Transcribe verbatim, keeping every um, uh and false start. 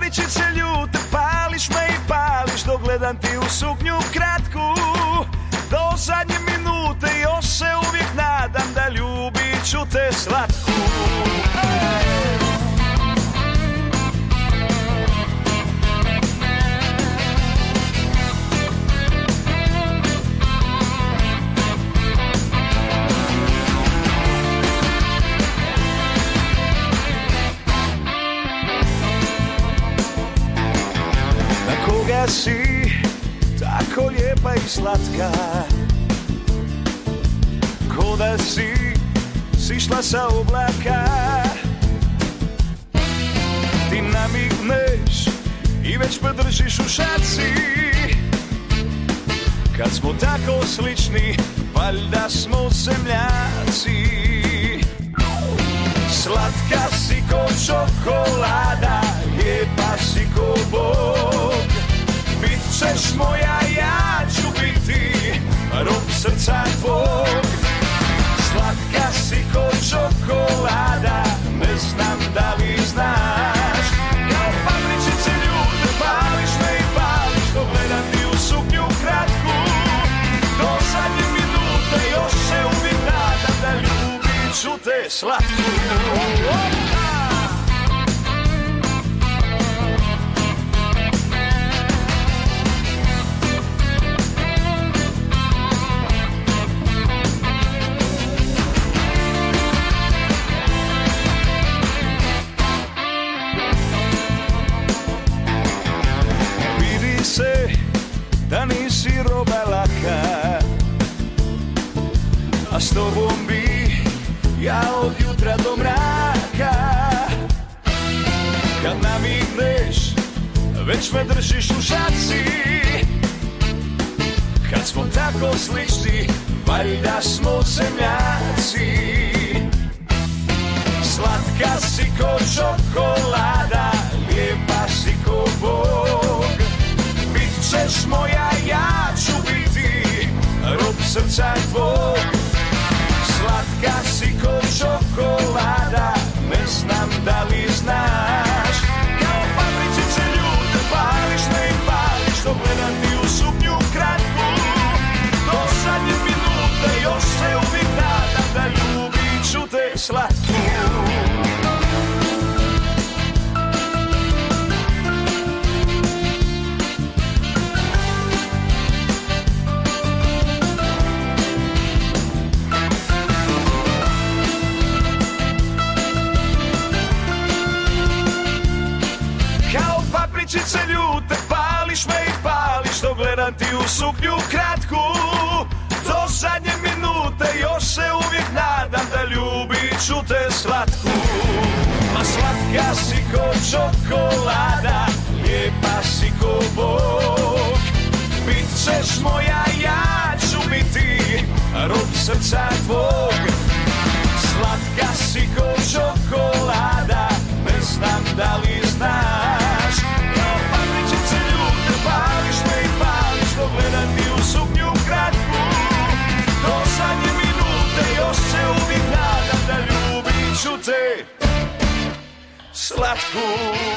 papričice ljute, pališ me i pališ dok gledam ti u suknju kratku. Do zadnje minute još se uvijek nadam da ljubit ću te slatku. Koga si tako lijepa i slatka, ko da si sišla sa oblaka. Ti namigneš i već me držiš u šaci. Kad smo tako slični, valjda smo zemljaci. Slatka si ko čokolada, lijepa si ko Bog. Bit ćeš moja, ja ću biti rob srca tvog. Slatka si ko čokolada, ne znam da li znaš. Kao papričice ljute, pališ me i pališ dok gledam ti u suknju kratku. Do zadnje minute još se uvijek nadam da ljubit ću te slatku. Da nisi roba laka, a s tobom bi ja od jutra do mraka. Kad namigneš, već me držiš u šaci. Kad smo tako slični, valjda smo zemljaci. Slatka si ko čokolada, lijepa si ko Bog. Ćeš moja, ja ću biti rob srca tvog. Slatka si ko čokolada, ne znam da li znaš. Kao papričice ljute, pališ me i pališ dok gledam ti u suknju kratku. Do zadnje minute još se uvijek nadam da ljubit ću te slatku. Papričice ljute, pališ me i pališ dok gledam ti u suknju kratku. Do zadnje minute još se uvijek nadam da ljubit ću te slatku. Ma slatka si ko čokolada, lijepa si ko Bog. Bit ćeš moja, ja ću biti rob srca tvog. Slatka si ko čokolada, ne znam da li znaš. Kao papričice ljute, pališ me i pališ dok gledam ti u suknju kratku. Do zadnje minute još se uvijek nadam da ljubit ću te slatku.